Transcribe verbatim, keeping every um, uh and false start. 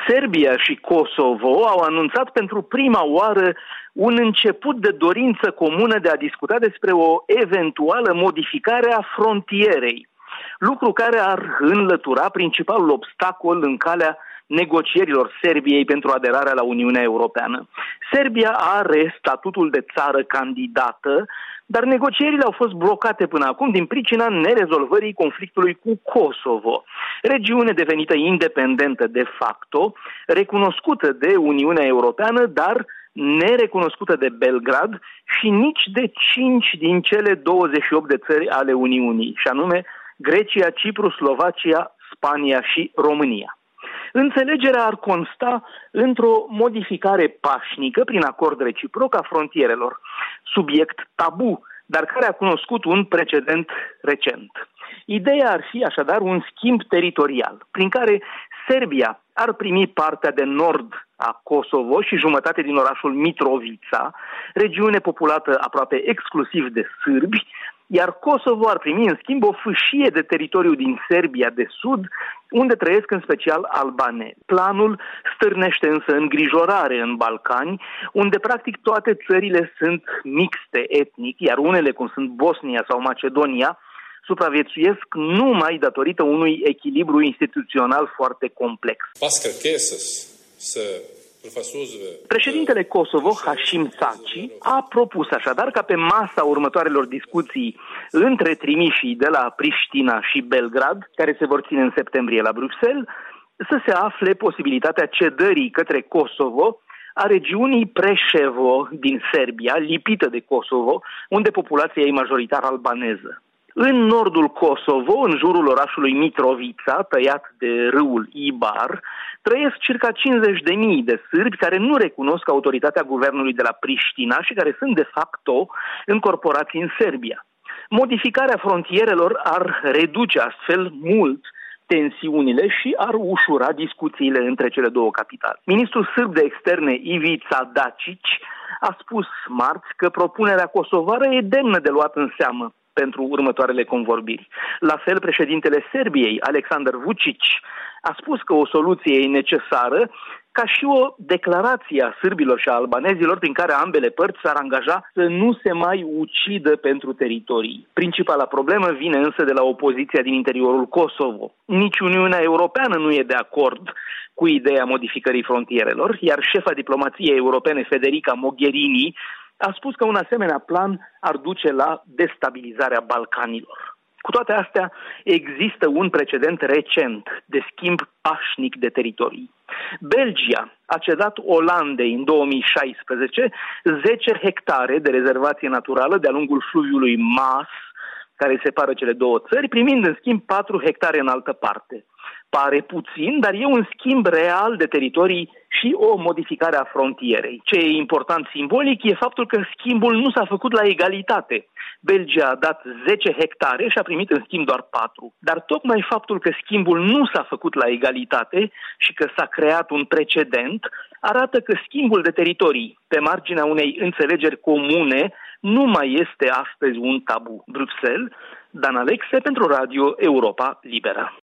Serbia și Kosovo au anunțat pentru prima oară un început de dorință comună de a discuta despre o eventuală modificare a frontierei, lucru care ar înlătura principalul obstacol în calea negocierilor Serbiei pentru aderarea la Uniunea Europeană. Serbia are statutul de țară candidată, dar negocierile au fost blocate până acum din pricina nerezolvării conflictului cu Kosovo, regiune devenită independentă de facto, recunoscută de Uniunea Europeană, dar nerecunoscută de Belgrad și nici de cinci din cele douăzeci și opt de țări ale Uniunii, și anume Grecia, Cipru, Slovacia, Spania și România. Înțelegerea ar consta într-o modificare pașnică prin acord reciproc a frontierelor, subiect tabu, dar care a cunoscut un precedent recent. Ideea ar fi așadar un schimb teritorial, prin care Serbia ar primi partea de nord a Kosovo și jumătate din orașul Mitrovica, regiune populată aproape exclusiv de sârbi, iar Kosovo ar primi în schimb o fâșie de teritoriu din Serbia de sud, unde trăiesc în special albanezi. Planul stârnește însă îngrijorare în Balcani, unde practic toate țările sunt mixte etnic, iar unele, cum sunt Bosnia sau Macedonia, supraviețuiesc numai datorită unui echilibru instituțional foarte complex. Președintele Kosovo, Hashim Thaçi, a propus așadar ca pe masa următoarelor discuții între trimișii de la Priștina și Belgrad, care se vor ține în septembrie la Bruxelles, să se afle posibilitatea cedării către Kosovo a regiunii Preșevo din Serbia, lipită de Kosovo, unde populația e majoritar albaneză. În nordul Kosovo, în jurul orașului Mitrovica, tăiat de râul Ibar, trăiesc circa cincizeci de mii de sârbi care nu recunosc autoritatea guvernului de la Priștina și care sunt de facto încorporați în Serbia. Modificarea frontierelor ar reduce astfel mult tensiunile și ar ușura discuțiile între cele două capitale. Ministrul sârb de externe Ivica Dačić a spus marți că propunerea kosovară e demnă de luat în seamă pentru următoarele convorbiri. La fel, președintele Serbiei, Aleksandar Vučić, a spus că o soluție e necesară, ca și o declarație a sârbilor și a albanezilor prin care ambele părți s-ar angaja să nu se mai ucidă pentru teritorii. Principala problemă vine însă de la opoziția din interiorul Kosovo. Nici Uniunea Europeană nu e de acord cu ideea modificării frontierelor, iar șefa diplomației europene, Federica Mogherini, a spus că un asemenea plan ar duce la destabilizarea Balcanilor. Cu toate astea, există un precedent recent de schimb pașnic de teritorii. Belgia a cedat Olandei în două mii șaisprezece zece hectare de rezervație naturală de-a lungul fluviului Maas, care separă cele două țări, primind în schimb patru hectare în altă parte. Pare puțin, dar e un schimb real de teritorii și o modificare a frontierei. Ce e important simbolic e faptul că schimbul nu s-a făcut la egalitate. Belgia a dat zece hectare și a primit în schimb doar patru. Dar tocmai faptul că schimbul nu s-a făcut la egalitate și că s-a creat un precedent arată că schimbul de teritorii pe marginea unei înțelegeri comune nu mai este astăzi un tabu. Bruxelles, Dan Alexe pentru Radio Europa Liberă.